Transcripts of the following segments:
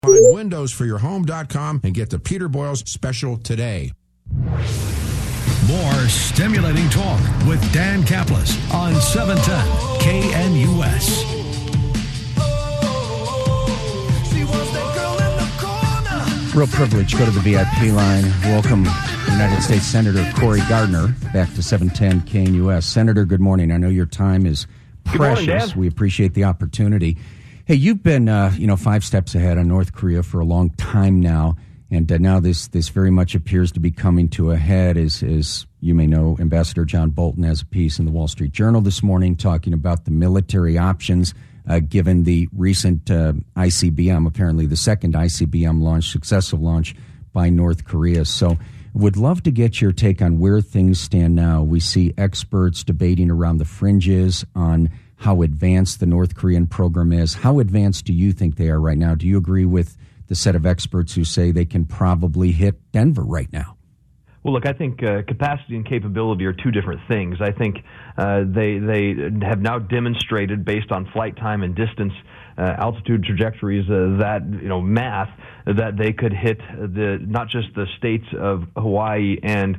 Find windowsforyourhome.com and get the Peter Boyles special today. More stimulating talk with Dan Caplis on 710 KNUS. Real privilege. Go to the VIP line. Welcome United States Senator Cory Gardner back to 710 KNUS. Senator, good morning. I know your time is precious. Good morning, Dan. We appreciate the opportunity. Hey, you've been, 5 steps ahead on North Korea for a long time now, and now this very much appears to be coming to a head. As you may know, Ambassador John Bolton has a piece in the Wall Street Journal this morning talking about the military options given the recent ICBM, apparently the second ICBM launch, successive launch by North Korea. So would love to get your take on where things stand now. We see experts debating around the fringes on how advanced the North Korean program is. How advanced do you think they are right now? Do you agree with the set of experts who say they can probably hit Denver right now? Well, look, I think capacity and capability are two different things. I think they have now demonstrated, based on flight time and distance, altitude trajectories, math, that they could hit not just the states of Hawaii and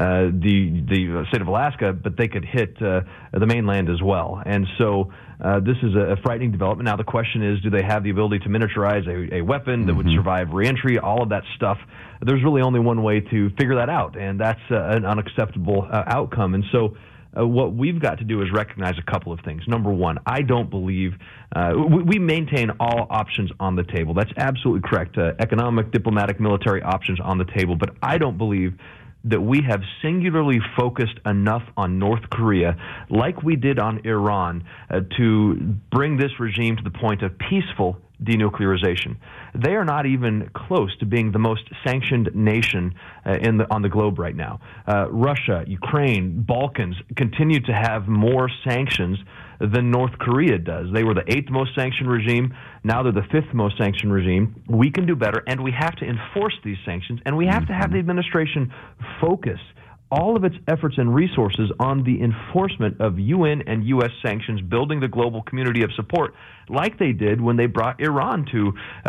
the state of Alaska, but they could hit the mainland as well. And so this is a frightening development. Now the question is, do they have the ability to miniaturize a weapon that would survive reentry? All of that stuff. There's really only one way to figure that out, and that's an unacceptable outcome. And so what we've got to do is recognize a couple of things. Number one, I don't believe we maintain all options on the table. That's absolutely correct. Economic, diplomatic, military options on the table. But I don't believe that we have singularly focused enough on North Korea, like we did on Iran, to bring this regime to the point of peaceful denuclearization. They are not even close to being the most sanctioned nation on the globe right now. Russia, Ukraine, Balkans continue to have more sanctions than North Korea does. They were the 8th most sanctioned regime. Now they're the 5th most sanctioned regime. We can do better, and we have to enforce these sanctions, and we have to have the administration focus all of its efforts and resources on the enforcement of UN and U.S. sanctions, building the global community of support, like they did when they brought Iran to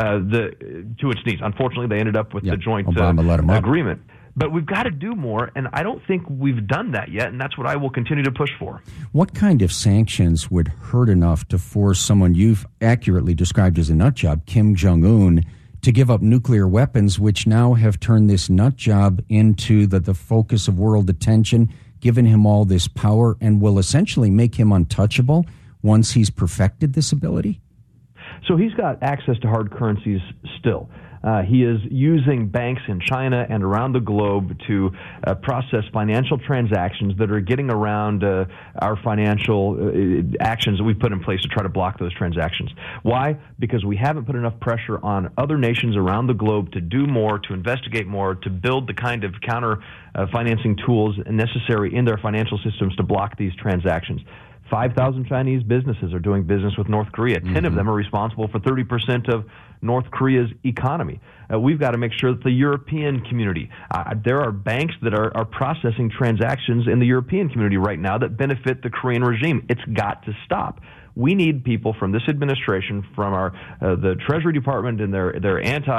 its knees. Unfortunately, they ended up with the joint agreement. But we've got to do more, and I don't think we've done that yet, and that's what I will continue to push for. What kind of sanctions would hurt enough to force someone you've accurately described as a nutjob, Kim Jong-un, to give up nuclear weapons, which now have turned this nut job into the focus of world attention, given him all this power, and will essentially make him untouchable once he's perfected this ability? So he's got access to hard currencies still. He is using banks in China and around the globe to process financial transactions that are getting around our financial actions that we've put in place to try to block those transactions. Why? Because we haven't put enough pressure on other nations around the globe to do more, to investigate more, to build the kind of counter financing tools necessary in their financial systems to block these transactions. 5,000 Chinese businesses are doing business with North Korea. 10 of them are responsible for 30% of North Korea's economy. We've got to make sure that the European community, there are banks that are processing transactions in the European community right now that benefit the Korean regime. It's got to stop. We need people from this administration, from the Treasury Department and their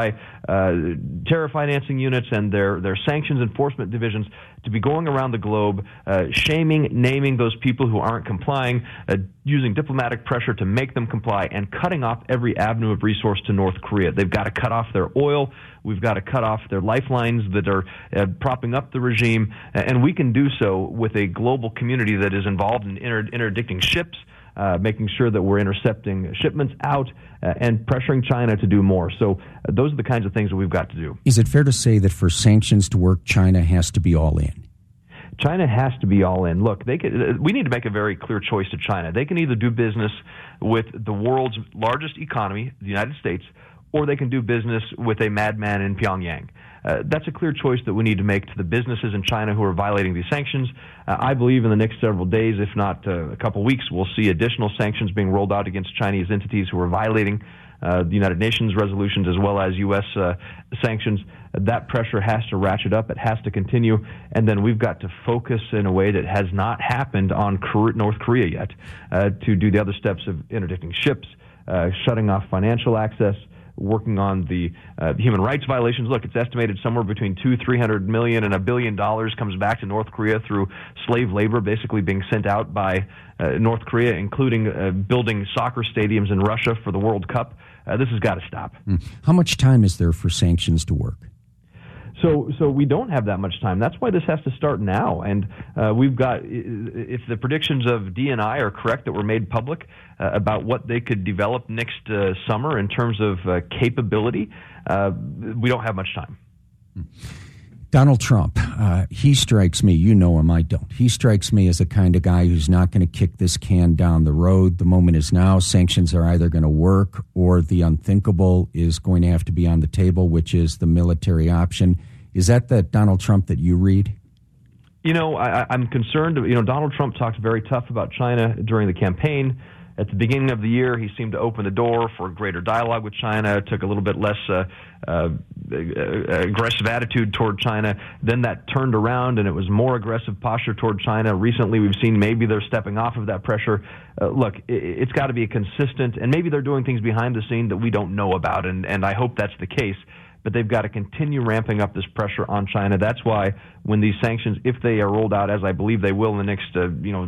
anti-terror financing units and their sanctions enforcement divisions, to be going around the globe, shaming, naming those people who aren't complying, using diplomatic pressure to make them comply, and cutting off every avenue of resource to North Korea. They've got to cut off their oil. We've got to cut off their lifelines that are propping up the regime, and we can do so with a global community that is involved in interdicting ships, making sure that we're intercepting shipments out and pressuring China to do more. So those are the kinds of things that we've got to do. Is it fair to say that for sanctions to work, China has to be all in? China has to be all in. Look, we need to make a very clear choice to China. They can either do business with the world's largest economy, the United States, or they can do business with a madman in Pyongyang. That's a clear choice that we need to make to the businesses in China who are violating these sanctions. I believe in the next several days, if not a couple weeks, we'll see additional sanctions being rolled out against Chinese entities who are violating the United Nations resolutions as well as U.S. Sanctions. That pressure has to ratchet up. It has to continue. And then we've got to focus in a way that has not happened on North Korea yet to do the other steps of interdicting ships, shutting off financial access, working on the human rights violations. Look, it's estimated somewhere between $200-300 million and $1 billion comes back to North Korea through slave labor basically being sent out by North Korea, including building soccer stadiums in Russia for the World Cup. This has got to stop. How much time is there for sanctions to work? So we don't have that much time. That's why this has to start now. And we've got, if the predictions of DNI are correct that were made public about what they could develop next summer in terms of capability, we don't have much time. Donald Trump, he strikes me, you know him, I don't. He strikes me as the kind of guy who's not going to kick this can down the road. The moment is now. Sanctions are either going to work or the unthinkable is going to have to be on the table, which is the military option. Is that the Donald Trump that you read? You know, I'm concerned. Donald Trump talked very tough about China during the campaign. At the beginning of the year, he seemed to open the door for greater dialogue with China, took a little bit less aggressive attitude toward China. Then that turned around, and it was more aggressive posture toward China. Recently, we've seen maybe they're stepping off of that pressure. Look, it's got to be a consistent, and maybe they're doing things behind the scene that we don't know about, and I hope that's the case. But they've got to continue ramping up this pressure on China. That's why when these sanctions, if they are rolled out, as I believe they will in the next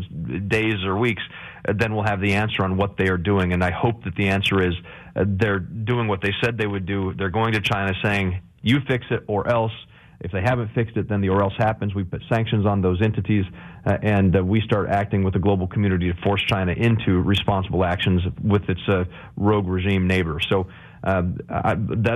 days or weeks, then we'll have the answer on what they are doing. And I hope that the answer is they're doing what they said they would do. They're going to China saying, you fix it or else. If they haven't fixed it, then the or else happens. We put sanctions on those entities, and we start acting with the global community to force China into responsible actions with its rogue regime neighbor. So I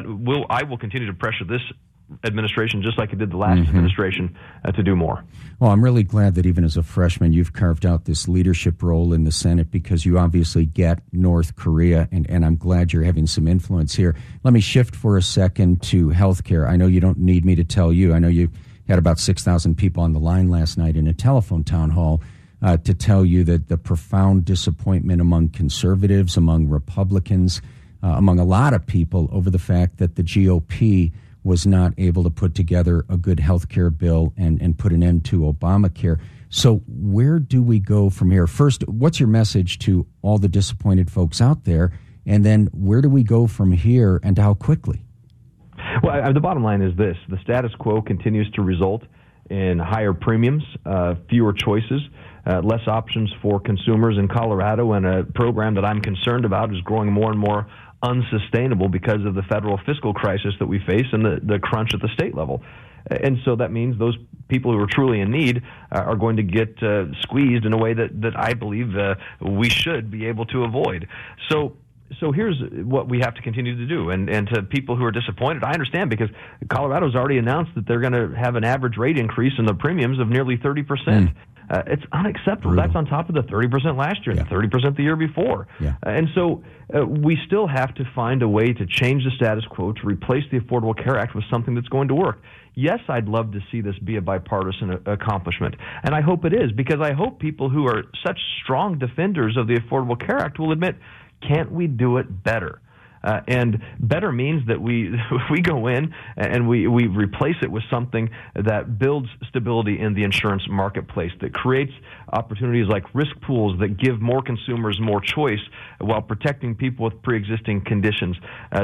will continue to pressure this administration, just like it did the last administration, to do more. Well, I'm really glad that even as a freshman, you've carved out this leadership role in the Senate because you obviously get North Korea, and I'm glad you're having some influence here. Let me shift for a second to healthcare. I know you don't need me to tell you. I know you had about 6,000 people on the line last night in a telephone town hall to tell you that the profound disappointment among conservatives, among Republicans, among a lot of people over the fact that the GOP was not able to put together a good health care bill and put an end to Obamacare. So where do we go from here? First, what's your message to all the disappointed folks out there? And then where do we go from here and how quickly? Well, the bottom line is this. The status quo continues to result in higher premiums, fewer choices, less options for consumers in Colorado, and a program that I'm concerned about is growing more and more unsustainable because of the federal fiscal crisis that we face and the crunch at the state level. And so that means those people who are truly in need are going to get squeezed in a way that I believe we should be able to avoid. So here's what we have to continue to do. And to people who are disappointed, I understand, because Colorado's already announced that they're going to have an average rate increase in the premiums of nearly 30%. It's unacceptable. Brutal. That's on top of the 30% last year and the 30% the year before. And so we still have to find a way to change the status quo, to replace the Affordable Care Act with something that's going to work. Yes, I'd love to see this be a bipartisan accomplishment, and I hope it is, because I hope people who are such strong defenders of the Affordable Care Act will admit, can't we do it better? And better means that we go in and we replace it with something that builds stability in the insurance marketplace, that creates opportunities like risk pools that give more consumers more choice while protecting people with pre-existing conditions,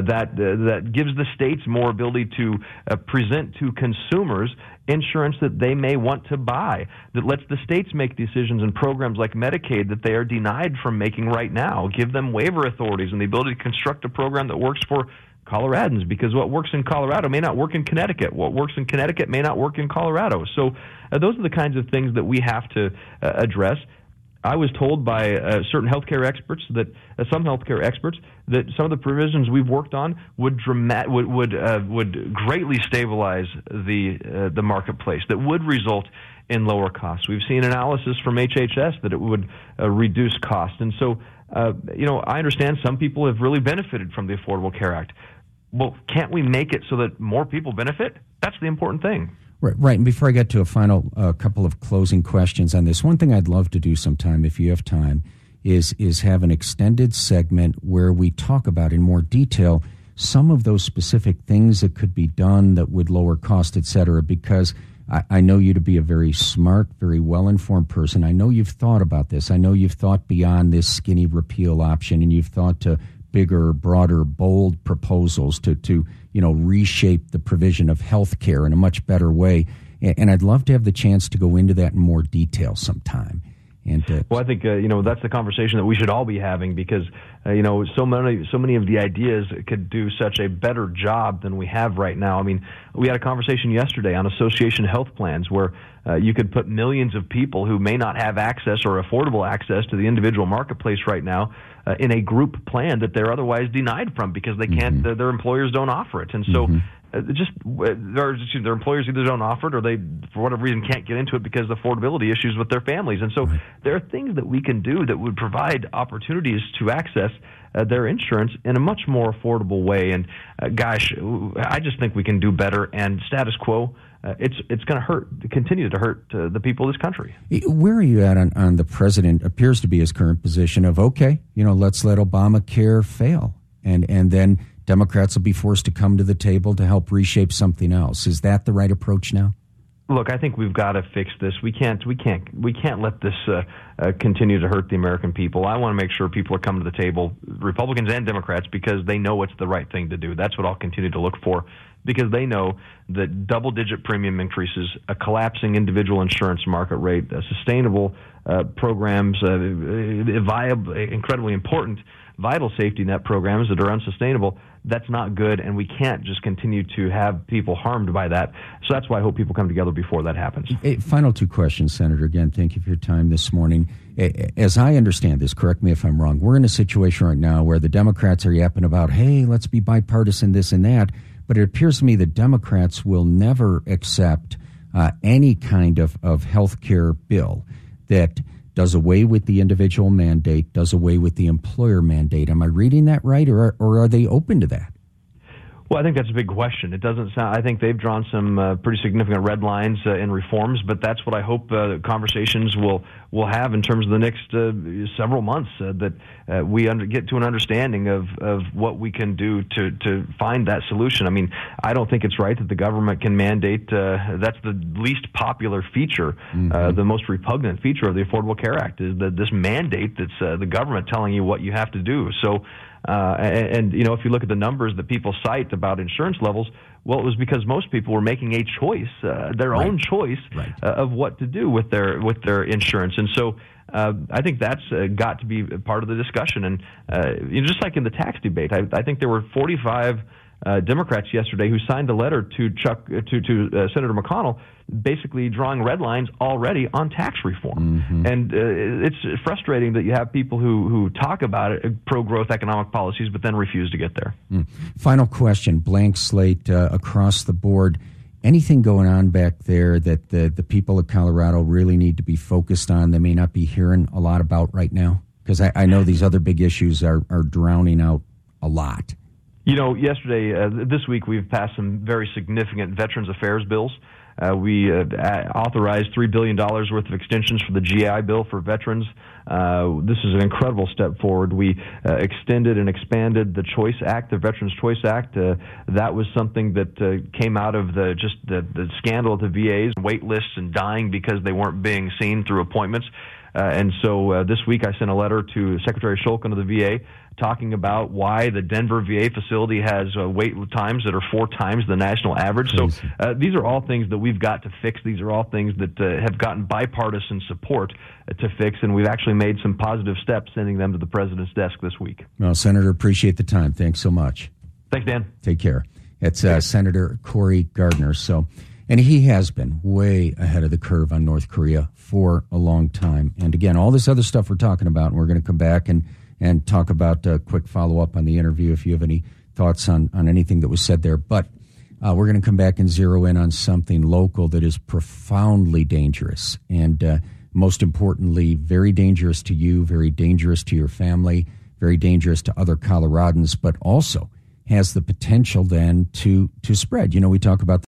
that gives the states more ability to present to consumers insurance that they may want to buy, that lets the states make decisions in programs like Medicaid that they are denied from making right now, give them waiver authorities and the ability to construct a program that works for Coloradans, because what works in Colorado may not work in Connecticut. What works in Connecticut may not work in Colorado. So those are the kinds of things that we have to address. I was told by certain healthcare experts that some of the provisions we've worked on would greatly stabilize the marketplace, that would result in lower costs. We've seen analysis from HHS that it would reduce costs, and so I understand some people have really benefited from the Affordable Care Act. Well, can't we make it so that more people benefit? That's the important thing. Right. And before I get to a final couple of closing questions on this, one thing I'd love to do sometime, if you have time, is have an extended segment where we talk about in more detail some of those specific things that could be done that would lower cost, et cetera, because I know you to be a very smart, very well-informed person. I know you've thought about this. I know you've thought beyond this skinny repeal option, and you've thought to bigger, broader, bold proposals to reshape the provision of health care in a much better way. And I'd love to have the chance to go into that in more detail sometime. Well, I think that's the conversation that we should all be having, because so many of the ideas could do such a better job than we have right now. I mean, we had a conversation yesterday on association health plans where you could put millions of people who may not have access or affordable access to the individual marketplace right now in a group plan that they're otherwise denied from because they can't. Their employers don't offer it, and so. Their employers either don't offer it or they, for whatever reason, can't get into it because of affordability issues with their families. And so there are things that we can do that would provide opportunities to access their insurance in a much more affordable way. And I just think we can do better. And status quo, it's going to continue to hurt the people of this country. Where are you at on the president appears to be his current position of, okay, let's let Obamacare fail and then Democrats will be forced to come to the table to help reshape something else. Is that the right approach now? Look, I think we've got to fix this. We can't let this continue to hurt the American people. I want to make sure people are coming to the table, Republicans and Democrats, because they know it's the right thing to do. That's what I'll continue to look for, because they know that double-digit premium increases, a collapsing individual insurance market rate, sustainable programs, viable, incredibly important, vital safety net programs that are unsustainable, that's not good, and we can't just continue to have people harmed by that. So that's why I hope people come together before that happens. Final two questions, Senator. Again, thank you for your time this morning. As I understand this, correct me if I'm wrong, we're in a situation right now where the Democrats are yapping about, hey, let's be bipartisan, this and that, but it appears to me that Democrats will never accept any kind of health care bill that does away with the individual mandate, does away with the employer mandate. Am I reading that right, or are they open to that? Well, I think that's a big question. It doesn't sound. I think they've drawn some pretty significant red lines in reforms, but that's what I hope conversations will have in terms of the next several months. That we get to an understanding of what we can do to find that solution. I mean, I don't think it's right that the government can mandate. That's the least popular feature, the most repugnant feature of the Affordable Care Act is that this mandate that's the government telling you what you have to do. So. And if you look at the numbers that people cite about insurance levels, well, it was because most people were making a choice, their own choice of what to do with their insurance. And so I think that's got to be part of the discussion. And just like in the tax debate, I think there were 45 Democrats yesterday who signed a letter to Senator McConnell, basically drawing red lines already on tax reform. And it's frustrating that you have people who talk about it, pro-growth economic policies, but then refuse to get there. Final question, blank slate across the board. Anything going on back there that the people of Colorado really need to be focused on they may not be hearing a lot about right now? Because I know these other big issues are drowning out a lot. This week we've passed some very significant Veterans Affairs bills. We authorized $3 billion worth of extensions for the GI Bill for veterans. This is an incredible step forward. We extended and expanded the Choice Act, the Veterans Choice Act. That was something that came out of the scandal at the VAs, wait lists and dying because they weren't being seen through appointments. And so this week I sent a letter to Secretary Shulkin of the VA talking about why the Denver VA facility has wait times that are 4 times the national average. So these are all things that we've got to fix. These are all things that have gotten bipartisan support to fix, and we've actually made some positive steps sending them to the president's desk this week. Well, Senator, appreciate the time. Thanks so much. Thanks, Dan. Take care. It's Senator Cory Gardner. And he has been way ahead of the curve on North Korea for a long time. And again, all this other stuff we're talking about, and we're going to come back and talk about a quick follow-up on the interview if you have any thoughts on anything that was said there. But we're going to come back and zero in on something local that is profoundly dangerous and, most importantly, very dangerous to you, very dangerous to your family, very dangerous to other Coloradans, but also has the potential then to spread. We talk about